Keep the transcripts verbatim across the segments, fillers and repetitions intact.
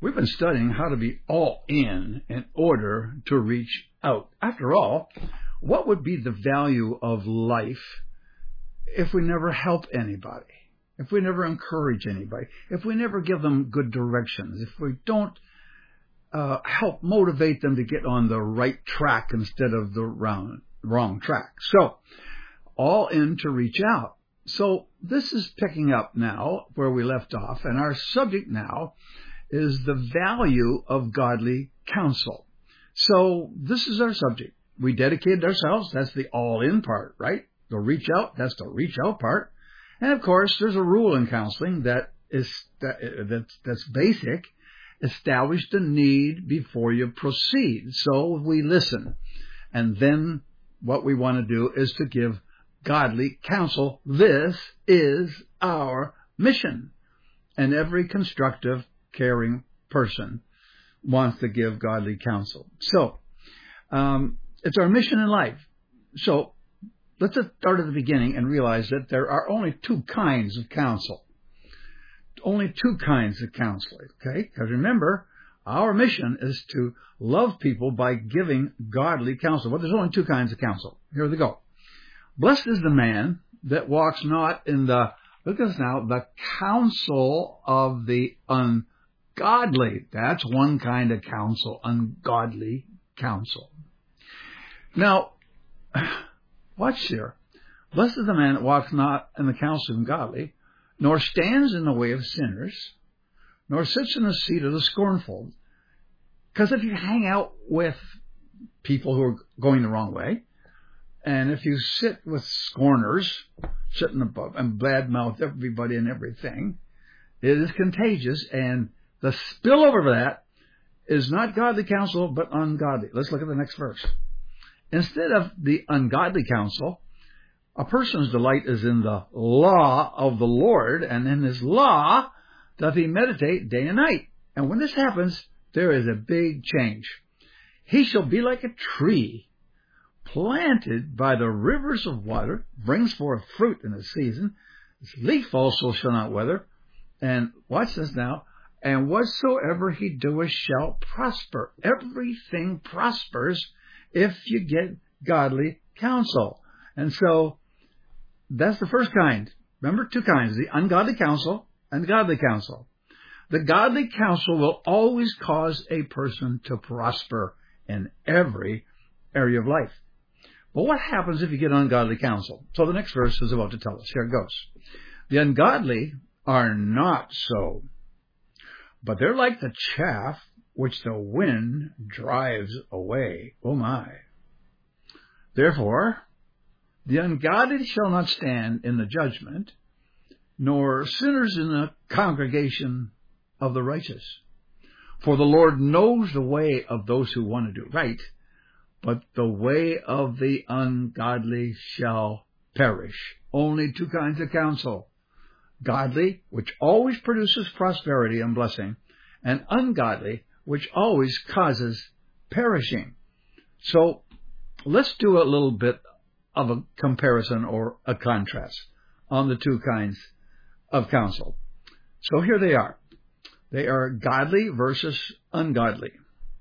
We've been studying how to be all in in order to reach out. After all, what would be the value of life if we never help anybody, if we never encourage anybody, if we never give them good directions, if we don't uh, help motivate them to get on the right track instead of the wrong, wrong track? So, all in to reach out. So, this is picking up now where we left off, and our subject now is the value of godly counsel. So this is our subject. We dedicated ourselves. That's the all-in part, right? The reach out, that's the reach out part. And of course, there's a rule in counseling that is that, that's, that's basic. Establish the need before you proceed. So we listen. And then what we want to do is to give godly counsel. This is our mission. And every constructive, caring person wants to give godly counsel. So, um, it's our mission in life. So, let's start at the beginning and realize that there are only two kinds of counsel. Only two kinds of counseling, okay? Because remember, our mission is to love people by giving godly counsel. But there's only two kinds of counsel. Here they go. Blessed is the man that walks not in the, look at this now, the counsel of the ungodly. Godly. That's one kind of counsel, ungodly counsel. Now, watch here. Blessed is the man that walks not in the counsel of the ungodly, nor stands in the way of sinners, nor sits in the seat of the scornful. Because if you hang out with people who are going the wrong way, and if you sit with scorners, sitting above and badmouth everybody and everything, it is contagious, and the spillover of that is not godly counsel, but ungodly. Let's look at the next verse. Instead of the ungodly counsel, a person's delight is in the law of the Lord, and in his law doth he meditate day and night. And when this happens, there is a big change. He shall be like a tree planted by the rivers of water, brings forth fruit in the season. Its leaf also shall not wither. And watch this now. And whatsoever he doeth shall prosper. Everything prospers if you get godly counsel. And so, that's the first kind. Remember, two kinds. The ungodly counsel and the godly counsel. The godly counsel will always cause a person to prosper in every area of life. But what happens if you get ungodly counsel? So the next verse is about to tell us. Here it goes. The ungodly are not so, but they're like the chaff which the wind drives away. Oh my. Therefore, the ungodly shall not stand in the judgment, nor sinners in the congregation of the righteous. For the Lord knows the way of those who want to do right, but the way of the ungodly shall perish. Only two kinds of counsel. Godly, which always produces prosperity and blessing, and ungodly, which always causes perishing. So, let's do a little bit of a comparison or a contrast on the two kinds of counsel. So here they are. They are godly versus ungodly.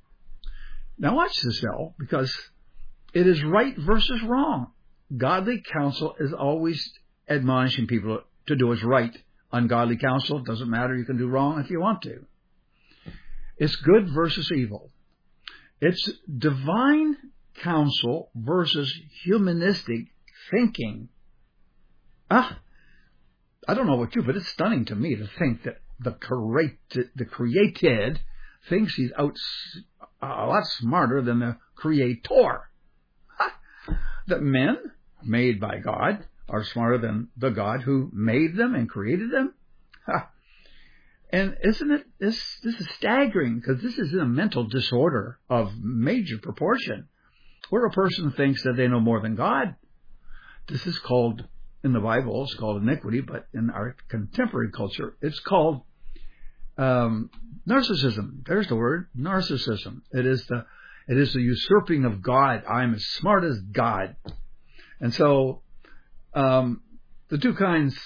Now watch this now, because it is right versus wrong. Godly counsel is always admonishing people to do what's right. Ungodly counsel, doesn't matter, you can do wrong if you want to. It's good versus evil. It's divine counsel versus humanistic thinking. Ah, I don't know about you, but it's stunning to me to think that the created, the created thinks he's out a lot smarter than the creator. Ha! That men, made by God, are smarter than the God who made them and created them. Ha! And isn't it, this, this is staggering, because this is a mental disorder of major proportion, where a person thinks that they know more than God. This is called, in the Bible, it's called iniquity, but in our contemporary culture, it's called um, narcissism. There's the word, narcissism. It is the it is the usurping of God. I'm as smart as God. And so, um, the two kinds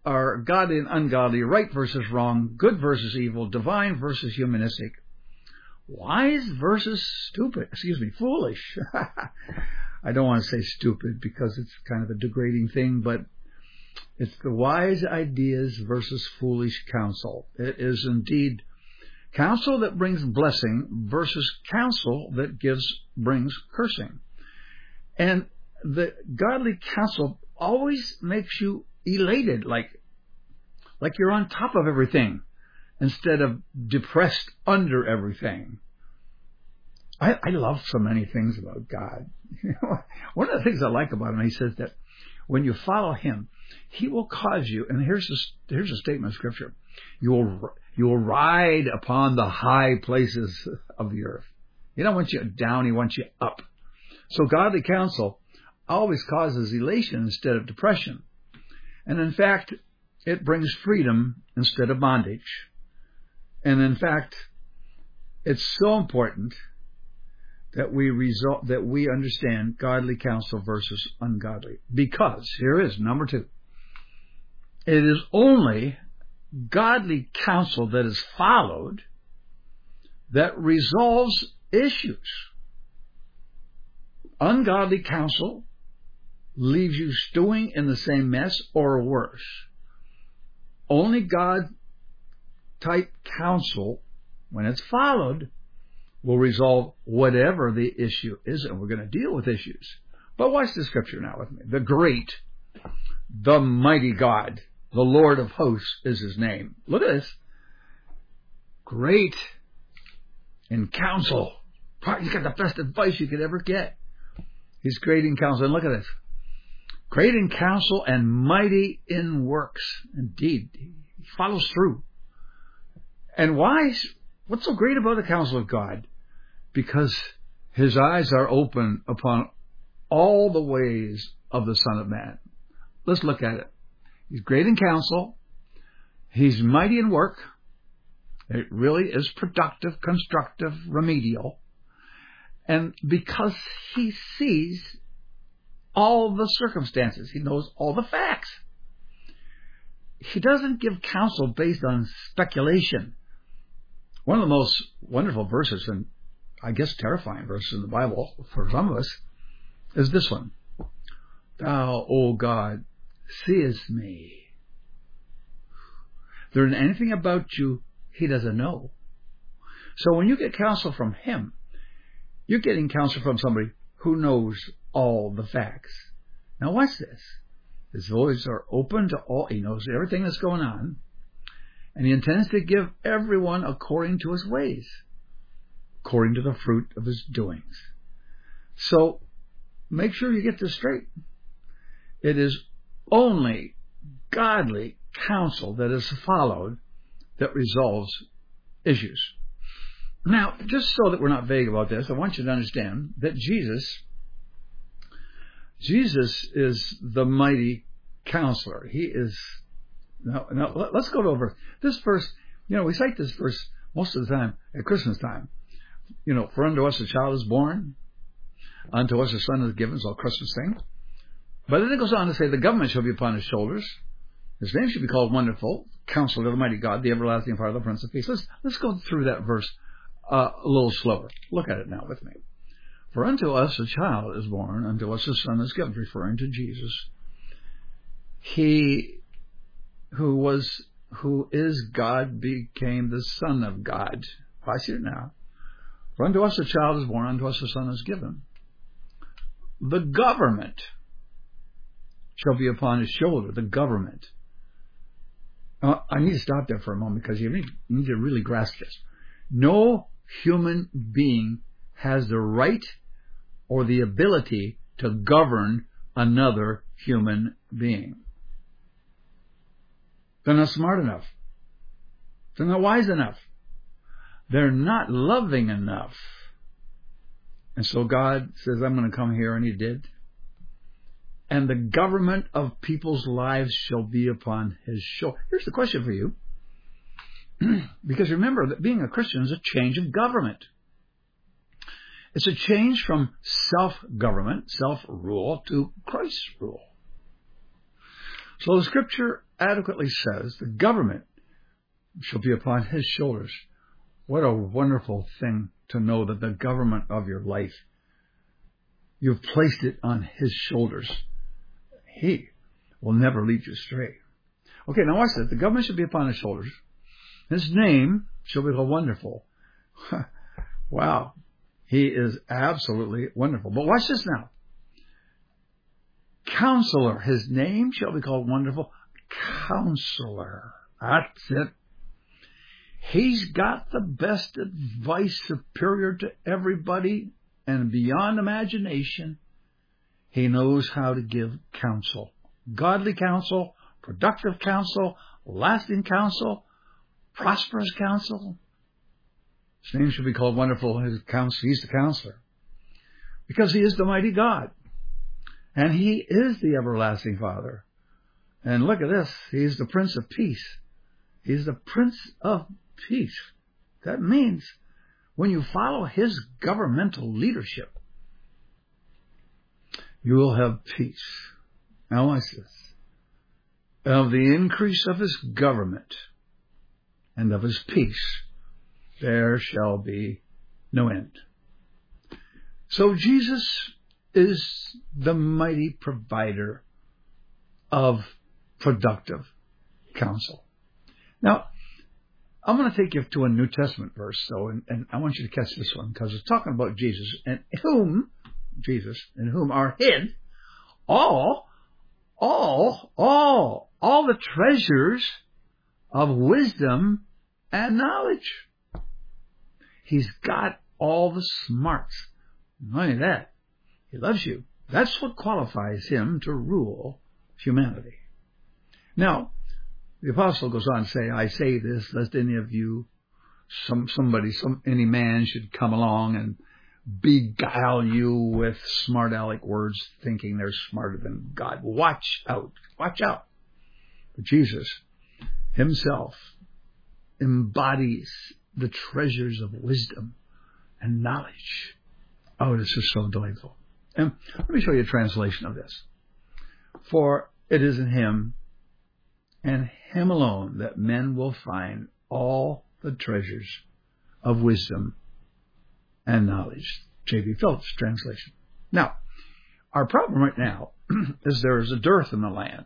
are godly and ungodly, right versus wrong, good versus evil, divine versus humanistic, wise versus stupid, excuse me, foolish. I don't want to say stupid because it's kind of a degrading thing, but it's the wise ideas versus foolish counsel. It is indeed counsel that brings blessing versus counsel that gives brings cursing. And the godly counsel always makes you elated, like like you're on top of everything instead of depressed under everything. I, I love so many things about God. One of the things I like about him, he says that when you follow him, he will cause you, and here's a, here's a statement of Scripture, you will, you will ride upon the high places of the earth. He don't want you down, he wants you up. So godly counsel always causes elation instead of depression. And in fact, it brings freedom instead of bondage. And in fact, it's so important that we result, that we understand godly counsel versus ungodly. Because, here is number two, it is only godly counsel that is followed that resolves issues. Ungodly counsel leaves you stewing in the same mess or worse. Only God-type counsel, when it's followed, will resolve whatever the issue is, and we're going to deal with issues. But watch the Scripture now with me. The great, the mighty God, the Lord of hosts is his name. Look at this. Great in counsel. He's got the best advice you could ever get. He's great in counsel. And look at this. Great in counsel and mighty in works. Indeed, he follows through. And why? What's so great about the counsel of God? Because his eyes are open upon all the ways of the Son of Man. Let's look at it. He's great in counsel. He's mighty in work. It really is productive, constructive, remedial. And because he sees all the circumstances, he knows all the facts. He doesn't give counsel based on speculation. One of the most wonderful verses, and I guess terrifying verses in the Bible for some of us, is this one. Thou, O God, seest me. There isn't anything about you he doesn't know. So when you get counsel from him, you're getting counsel from somebody who knows all the facts. Now watch this. His eyes are open to all. He knows everything that's going on. And he intends to give everyone according to his ways, according to the fruit of his doings. So make sure you get this straight. It is only godly counsel that is followed that resolves issues. Now, just so that we're not vague about this, I want you to understand that Jesus, Jesus is the mighty counselor. He is. Now, now let's go over this verse. You know, we cite this verse most of the time at Christmas time. You know, for unto us a child is born, unto us a son is given, it's all Christmas thing. But then it goes on to say, the government shall be upon his shoulders. His name should be called Wonderful, Counselor, the Mighty God, the Everlasting Father, the Prince of Peace. Let's, let's go through that verse uh, a little slower. Look at it now with me. For unto us a child is born, unto us a son is given, referring to Jesus. He who was, who is God became the Son of God. I see it now. For unto us a child is born, unto us a son is given. The government shall be upon his shoulder, the government. Now, I need to stop there for a moment because you need, you need to really grasp this. No human being has the right or the ability to govern another human being. They're not smart enough. They're not wise enough. They're not loving enough. And so God says, I'm going to come here, and he did. And the government of people's lives shall be upon his shoulder. Here's the question for you. Because remember that being a Christian is a change of government. It's a change from self-government, self-rule, to Christ's rule. So the Scripture adequately says the government shall be upon his shoulders. What a wonderful thing to know that the government of your life, you've placed it on his shoulders. He will never lead you astray. Okay, now watch this. The government shall be upon his shoulders. His name shall be called Wonderful. Wow. He is absolutely wonderful. But watch this now. Counselor. His name shall be called Wonderful Counselor. That's it. He's got the best advice, superior to everybody and beyond imagination. He knows how to give counsel. Godly counsel, productive counsel, lasting counsel, prosperous counsel. His name should be called Wonderful. His counsel, he's the counselor. Because he is the mighty God. And he is the everlasting Father. And look at this. He's the Prince of Peace. He's the Prince of Peace. That means when you follow his governmental leadership, you will have peace. Now watch this. Of the increase of his government and of his peace, there shall be no end. So Jesus is the mighty provider of productive counsel. Now, I'm going to take you to a New Testament verse, so, and, and I want you to catch this one, because it's talking about Jesus, and whom, Jesus, in whom are hid all, all, all, all the treasures of wisdom and knowledge. He's got all the smarts. Not only that, he loves you. That's what qualifies him to rule humanity. Now, the apostle goes on to say, I say this, lest any of you, some somebody, some any man should come along and beguile you with smart aleck words, thinking they're smarter than God. Watch out. Watch out. But Jesus himself embodies the treasures of wisdom and knowledge. Oh, this is so delightful. And let me show you a translation of this. For it is in him and him alone that men will find all the treasures of wisdom and knowledge. J B Phillips translation. Now, our problem right now is there is a dearth in the land.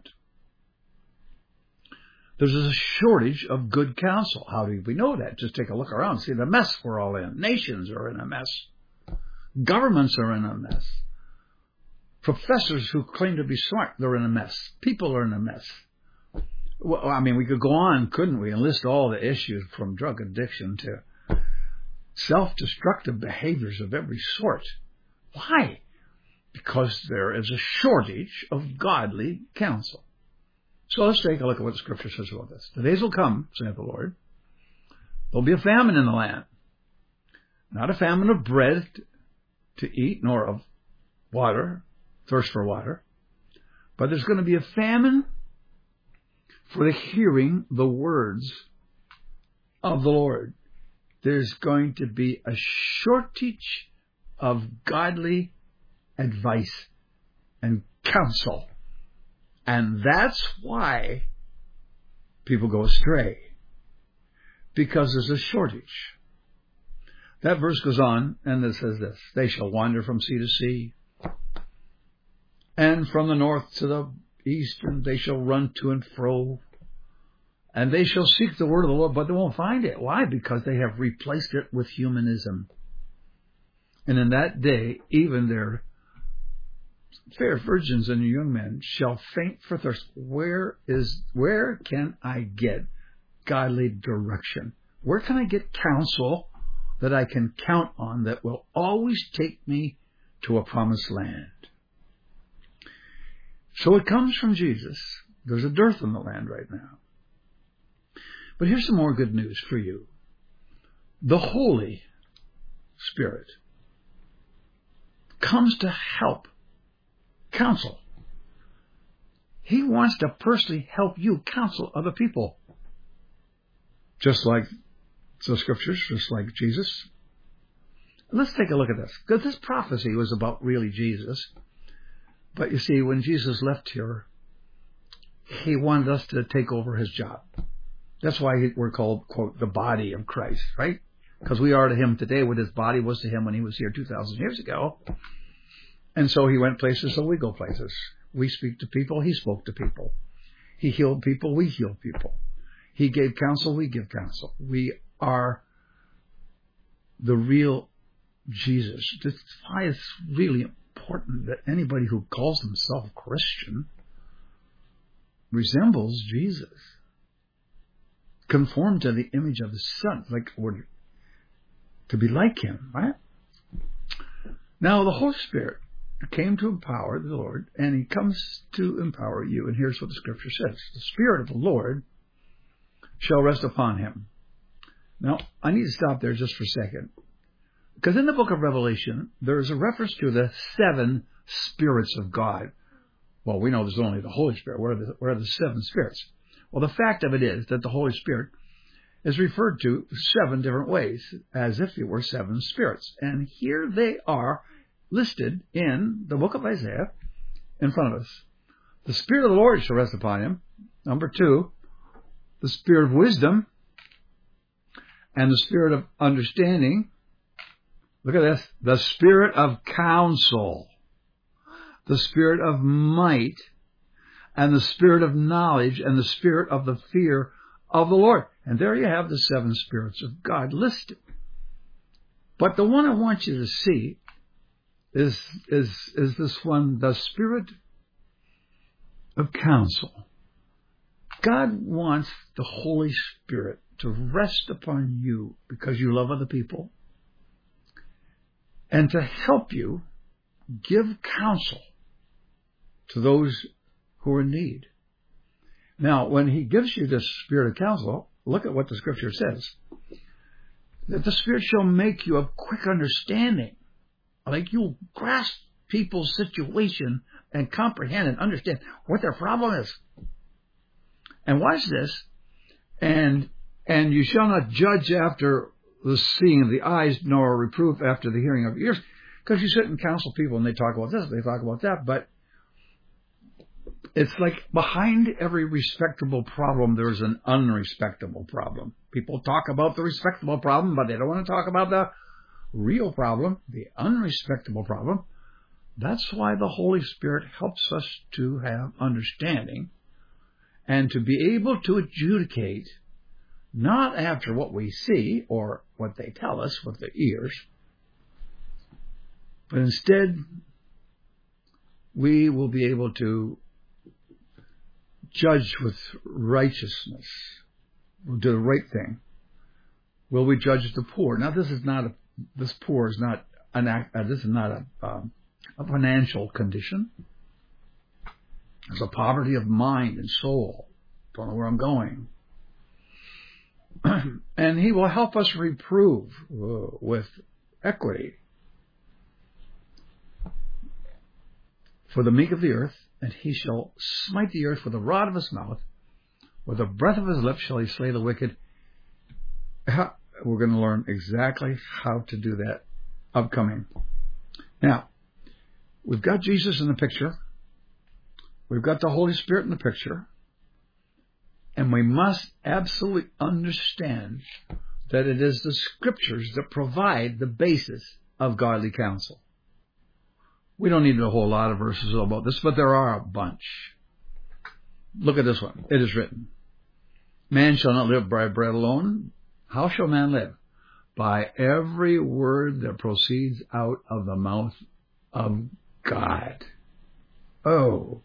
There's a shortage of good counsel. How do we know that? Just take a look around. See the mess we're all in. Nations are in a mess. Governments are in a mess. Professors who claim to be smart, they're in a mess. People are in a mess. Well, I mean, we could go on, couldn't we, and list all the issues from drug addiction to self-destructive behaviors of every sort. Why? Because there is a shortage of godly counsel. So let's take a look at what the Scripture says about this. The days will come, saith the Lord. There'll be a famine in the land. Not a famine of bread to eat, nor of water, thirst for water. But there's going to be a famine for the hearing the words of the Lord. There's going to be a shortage of godly advice and counsel. And that's why people go astray. Because there's a shortage. That verse goes on, and it says this. They shall wander from sea to sea, and from the north to the east, and they shall run to and fro. And they shall seek the word of the Lord, but they won't find it. Why? Because they have replaced it with humanism. And in that day, even their fair virgins and young men shall faint for thirst. Where is, where can I get godly direction? Where can I get counsel that I can count on that will always take me to a promised land? So it comes from Jesus. There's a dearth in the land right now. But here's some more good news for you. The Holy Spirit comes to help counsel. He wants to personally help you counsel other people. Just like the Scriptures, just like Jesus. Let's take a look at this. Because this prophecy was about really Jesus. But you see, when Jesus left here, he wanted us to take over his job. That's why we're called, quote, the body of Christ, right? Because we are to him today what his body was to him when he was here two thousand years ago. And so he went places, so we go places. We speak to people, he spoke to people. He healed people, we heal people. He gave counsel, we give counsel. We are the real Jesus. That's why it's really important that anybody who calls himself Christian resembles Jesus. Conform to the image of the Son, like or to be like him, right? Now the Holy Spirit came to empower the Lord, and he comes to empower you. And here's what the Scripture says: the Spirit of the Lord shall rest upon him. Now, I need to stop there just for a second, because in the book of Revelation, there is a reference to the seven spirits of God. Well, we know there's only the Holy Spirit. Where are the, where are the seven spirits? Well, the fact of it is that the Holy Spirit is referred to seven different ways, as if it were seven spirits. And here they are listed in the book of Isaiah in front of us. The Spirit of the Lord shall rest upon him. Number two, the Spirit of wisdom and the Spirit of understanding. Look at this. The Spirit of counsel, the Spirit of might, and the Spirit of knowledge, and the Spirit of the fear of the Lord. And there you have the seven spirits of God listed. But the one I want you to see is, is, is this one, the Spirit of counsel. God wants the Holy Spirit to rest upon you because you love other people, and to help you give counsel to those who are in need. Now, when he gives you this Spirit of counsel, look at what the Scripture says. That the Spirit shall make you of quick understanding. Like you'll grasp people's situation and comprehend and understand what their problem is. And watch this. And and you shall not judge after the seeing of the eyes, nor reprove after the hearing of the ears. Because you sit and counsel people and they talk about this, they talk about that, but it's like behind every respectable problem, there's an unrespectable problem. People talk about the respectable problem, but they don't want to talk about the real problem, the unrespectable problem. That's why the Holy Spirit helps us to have understanding and to be able to adjudicate, not after what we see or what they tell us with their ears, but instead we will be able to judge with righteousness. We'll do the right thing. Will we judge the poor? Now, this is not a, this poor is not an act, uh, this is not a, um, a financial condition. It's a poverty of mind and soul. Don't know where I'm going. And he will help us reprove uh, with equity. For the meek of the earth, and he shall smite the earth with the rod of his mouth, with the breath of his lips shall he slay the wicked. We're going to learn exactly how to do that upcoming. Now, we've got Jesus in the picture. We've got the Holy Spirit in the picture. And we must absolutely understand that it is the Scriptures that provide the basis of godly counsel. We don't need a whole lot of verses about this, but there are a bunch. Look at this one. It is written, man shall not live by bread alone. How shall man live? By every word that proceeds out of the mouth of God. Oh.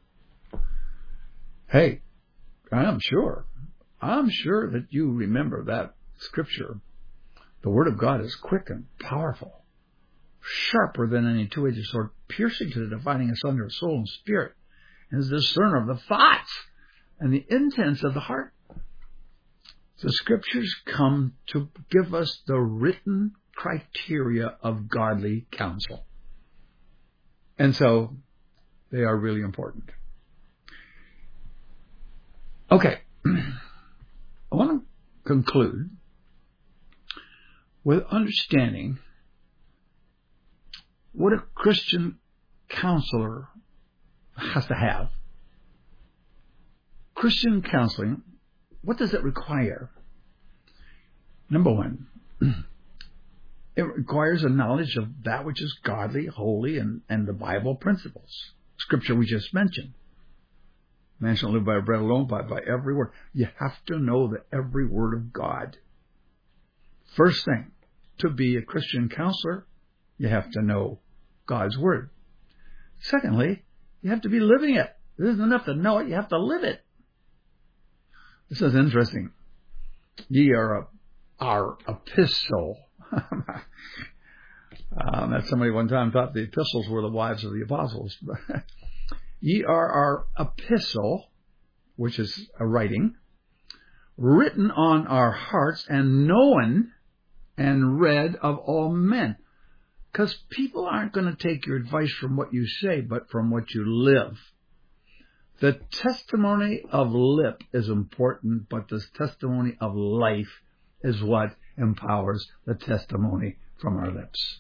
Hey, I'm sure. I'm sure that you remember that scripture. The Word of God is quick and powerful, sharper than any two-edged sword, piercing to the dividing asunder of soul and spirit, and is the discerner of the thoughts and the intents of the heart. The Scriptures come to give us the written criteria of godly counsel. And so they are really important. Okay. I want to conclude with understanding what a Christian counselor has to have. Christian counseling, what does it require? Number one, it requires a knowledge of that which is godly, holy, and, and the Bible principles. Scripture we just mentioned. Man shall live by bread alone, but by every word. You have to know the every word of God. First thing, to be a Christian counselor, you have to know God's word. Secondly, you have to be living it. It isn't enough to know it, you have to live it. This is interesting. Ye are a, our epistle. um, that somebody one time thought the epistles were the wives of the apostles. Ye are our epistle, which is a writing, written on our hearts and known and read of all men. Because people aren't going to take your advice from what you say, but from what you live. The testimony of lip is important, but the testimony of life is what empowers the testimony from our lips.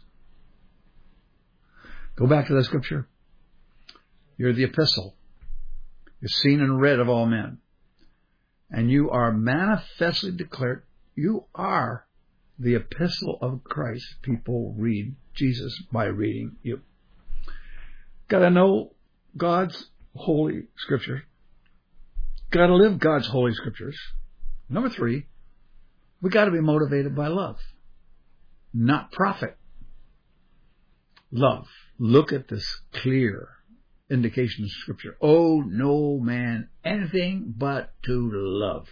Go back to the scripture. You're the epistle. You're seen and read of all men. And you are manifestly declared, you are the epistle of Christ. People read Jesus by reading you. Got to know God's holy scripture. Got to live God's holy scriptures. Number three, we got to be motivated by love, not profit. Love. Look at this clear indication of scripture. Oh, no man anything but to love.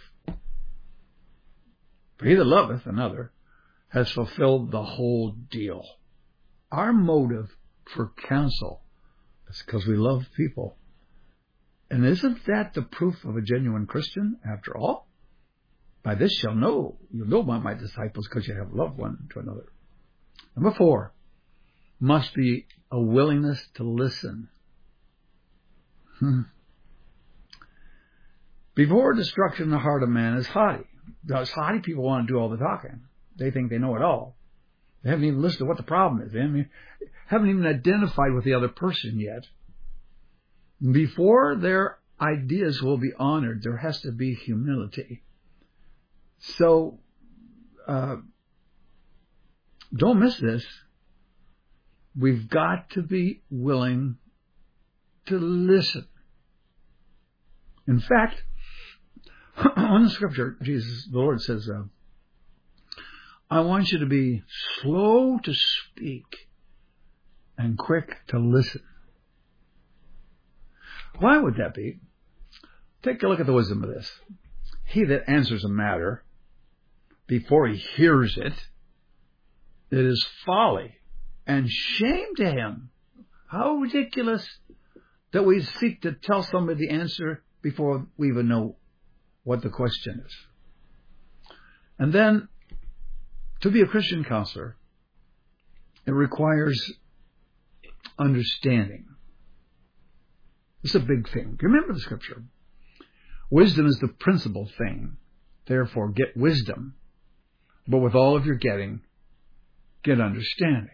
For he that loveth another has fulfilled the whole deal. Our motive for counsel is because we love people. And isn't that the proof of a genuine Christian, after all? By this shall know, you'll know by my disciples, because you have love one to another. Number four, must be a willingness to listen. Hmm. Before destruction, the heart of man is haughty. Those haughty people want to do all the talking. They think they know it all. They haven't even listened to what the problem is. They haven't, haven't even identified with the other person yet. Before their ideas will be honored, there has to be humility. So, uh, don't miss this. We've got to be willing to listen. In fact, on the scripture, Jesus, the Lord says, uh, I want you to be slow to speak and quick to listen. Why would that be? Take a look at the wisdom of this. He that answers a matter before he hears it, it is folly and shame to him. How ridiculous that we seek to tell somebody the answer before we even know what the question is. And then, to be a Christian counselor, it requires understanding. It's a big thing. Remember the scripture. Wisdom is the principal thing. Therefore, get wisdom. But with all of your getting, get understanding.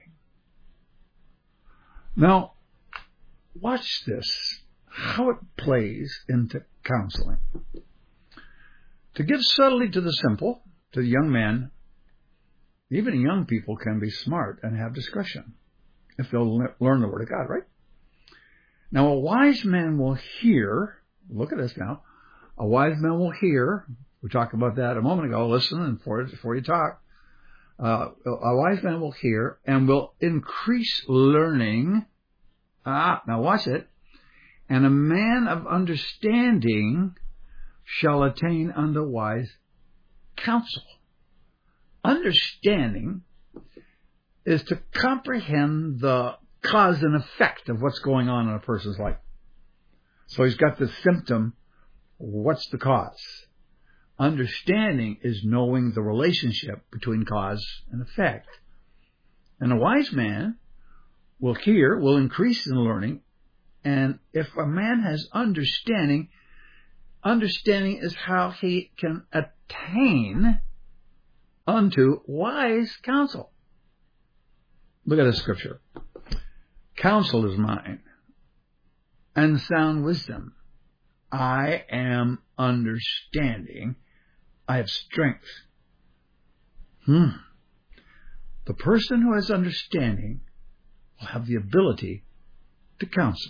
Now, watch this. How it plays into counseling. To give subtlety to the simple, to the young man, even young people can be smart and have discretion if they'll learn the Word of God, right? Now, a wise man will hear, look at this now, a wise man will hear, we talked about that a moment ago, listen and before, before you talk, uh, a wise man will hear and will increase learning. Ah, now watch it. And a man of understanding shall attain unto wise counsel. Understanding is to comprehend the cause and effect of what's going on in a person's life. So he's got the symptom. What's the cause? Understanding is knowing the relationship between cause and effect. And a wise man will hear, will increase in learning. And if a man has understanding, understanding is how he can attain unto wise counsel. Look at the scripture. Counsel is mine, and sound wisdom, I am understanding. I have strength. Hmm. The person who has understanding will have the ability to counsel.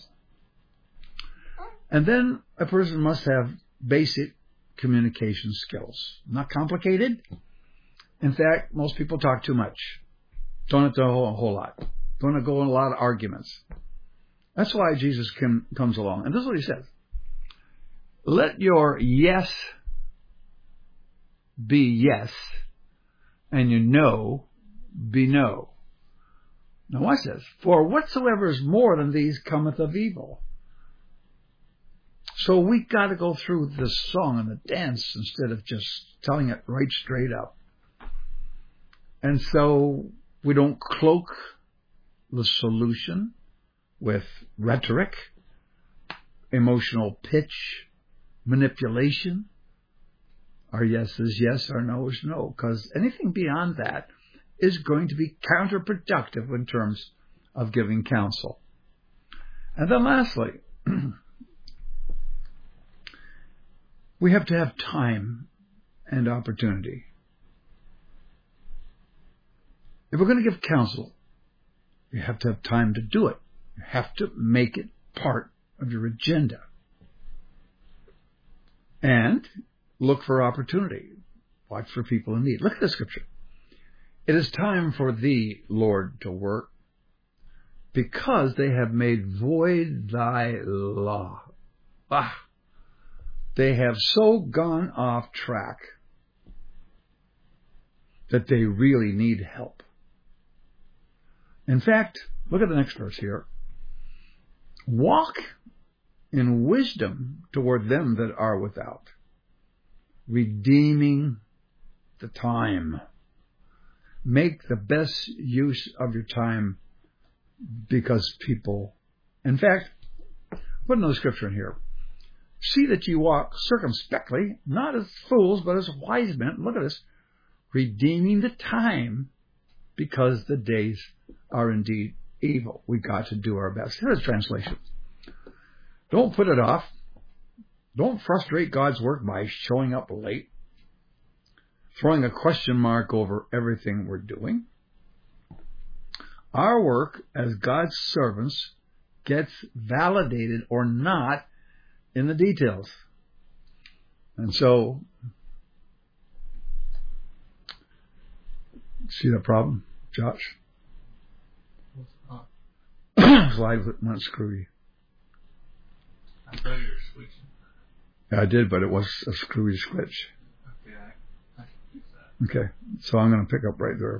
And then a person must have basic communication skills. Not complicated. In fact, most people talk too much. Don't have to a whole, a whole lot. Don't have to go in a lot of arguments. That's why Jesus can, comes along. And this is what he says. Let your yes be yes, and your no be no. Now watch this. For whatsoever is more than these cometh of evil. So we got to go through this song and the dance instead of just telling it right straight up. And so we don't cloak the solution with rhetoric, emotional pitch, manipulation. Our yes is yes, our no is no. Because anything beyond that is going to be counterproductive in terms of giving counsel. And then lastly, we have to have time and opportunity. If we're going to give counsel, you have to have time to do it. You have to make it part of your agenda. And look for opportunity. Watch for people in need. Look at the scripture. It is time for thee, Lord, to work, because they have made void thy law. Ah! They have so gone off track that they really need help. In fact, look at the next verse here. Walk in wisdom toward them that are without, redeeming the time. Make the best use of your time because people, in fact, put another scripture in here. See that you walk circumspectly, not as fools, but as wise men. Look at this. Redeeming the time because the days are indeed evil. We got to do our best. Here's a translation. Don't put it off. Don't frustrate God's work by showing up late, throwing a question mark over everything we're doing. Our work as God's servants gets validated or not in the details. And so, see the problem, Josh? Slide went screwy. I thought you were switching. Yeah, I did, but it was a screwy switch. Okay, I, I can use that. Okay, so I'm going to pick up right there.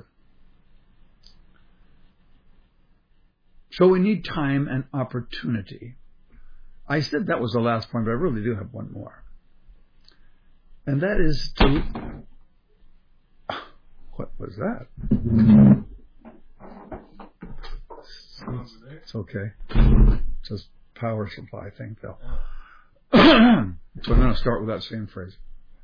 So we need time and opportunity. I said that was the last point, but I really do have one more. And that is to... What was that? It's okay. It's just power supply thing, Phil. So I'm going to start with that same phrase.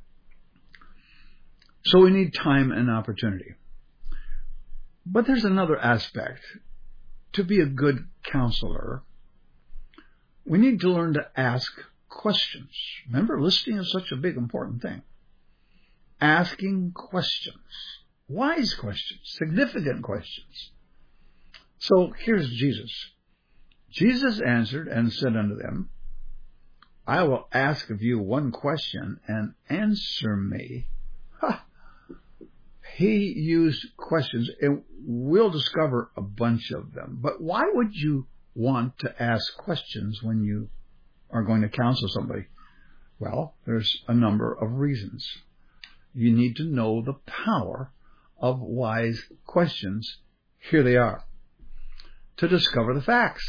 So we need time and opportunity. But there's another aspect. To be a good counselor, we need to learn to ask questions. Remember, listening is such a big, important thing. Asking questions. Wise questions. Significant questions. So here's Jesus. Jesus answered and said unto them, I will ask of you one question and answer me. Ha! He used questions, and we'll discover a bunch of them. But why would you want to ask questions when you are going to counsel somebody? Well, there's a number of reasons. You need to know the power of wise questions. Here they are. To discover the facts.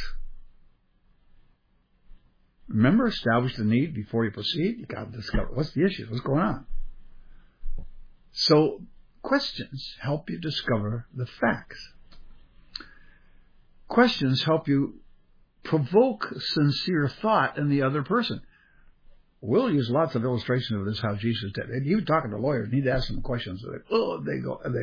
Remember, establish the need before you proceed. You got to discover what's the issue, what's going on. So, questions help you discover the facts. Questions help you provoke sincere thought in the other person. We'll use lots of illustrations of this, how Jesus did it. He was talking to lawyers, and he'd ask them questions. And they, oh, they go, and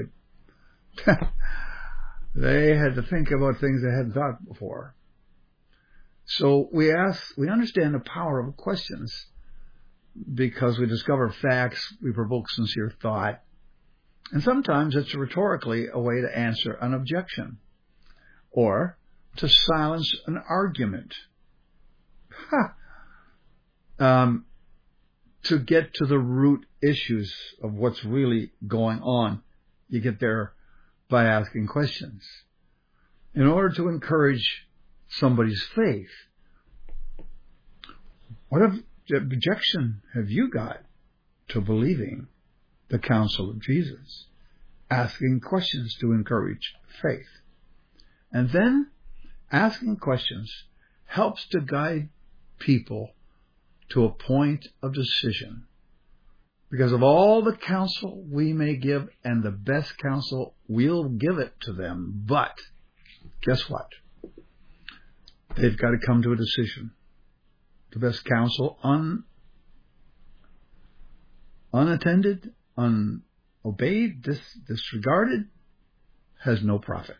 they, they had to think about things they hadn't thought before. So we ask, we understand the power of questions because we discover facts, we provoke sincere thought, and sometimes it's rhetorically a way to answer an objection or to silence an argument. Ha! Um, to get to the root issues of what's really going on. You get there by asking questions. In order to encourage somebody's faith, what objection have you got to believing the counsel of Jesus? Asking questions to encourage faith. And then asking questions helps to guide people to a point of decision. Because of all the counsel we may give, and the best counsel, we'll give it to them. But guess what? They've got to come to a decision. The best counsel, un, unattended, unobeyed, dis, disregarded, has no profit.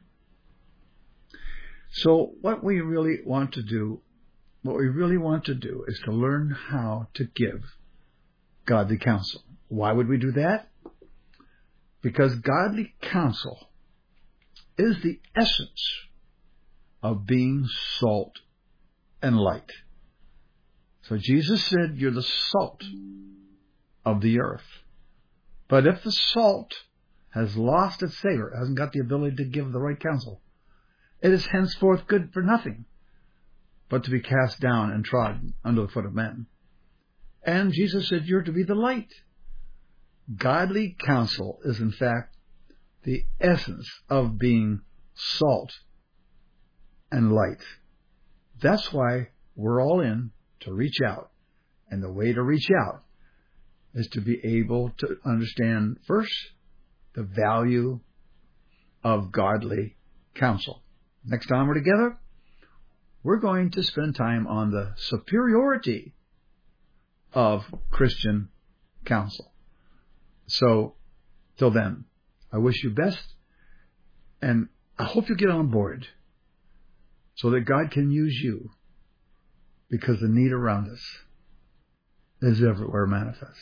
So what we really want to do, what we really want to do is to learn how to give godly counsel. Why would we do that? Because godly counsel is the essence of being salt and light. So Jesus said, you're the salt of the earth. But if the salt has lost its savor, hasn't got the ability to give the right counsel, it is henceforth good for nothing, but to be cast down and trodden under the foot of men. And Jesus said, you're to be the light. Godly counsel is, in fact, the essence of being salt and light. That's why we're all in to reach out. And the way to reach out is to be able to understand, first, the value of godly counsel. Next time we're together, we're going to spend time on the superiority of Christian counsel. So, till then, I wish you best, and I hope you get on board so that God can use you, because the need around us is everywhere manifest.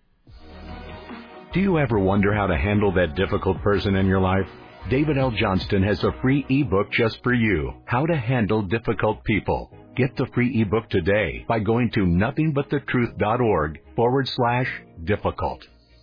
Do you ever wonder how to handle that difficult person in your life? David L. Johnston has a free ebook just for you, How to Handle Difficult People. Get the free ebook today by going to nothingbuthetruth.org forward slash difficult.